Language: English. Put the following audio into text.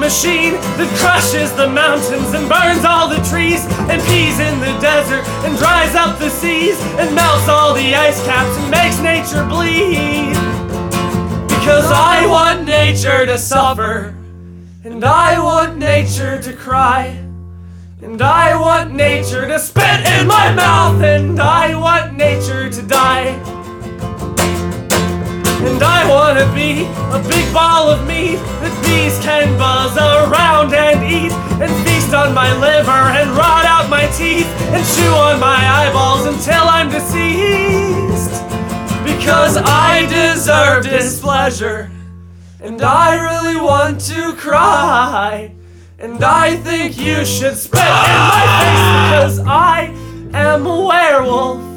machine that crushes the mountains and burns all the trees and pees in the desert and dries up the seas and melts all the ice caps and makes nature bleed. Because I want nature to suffer, and I want nature to cry, and I want nature to spit in my mouth, and I want nature to die. And I wanna be a big ball of meat that bees can buzz around and eat, and feast on my liver and rot out my teeth and chew on my eyeballs until I'm deceased. Because I deserve displeasure, and I really want to cry, and I think you should spit in my face because I am a werewolf.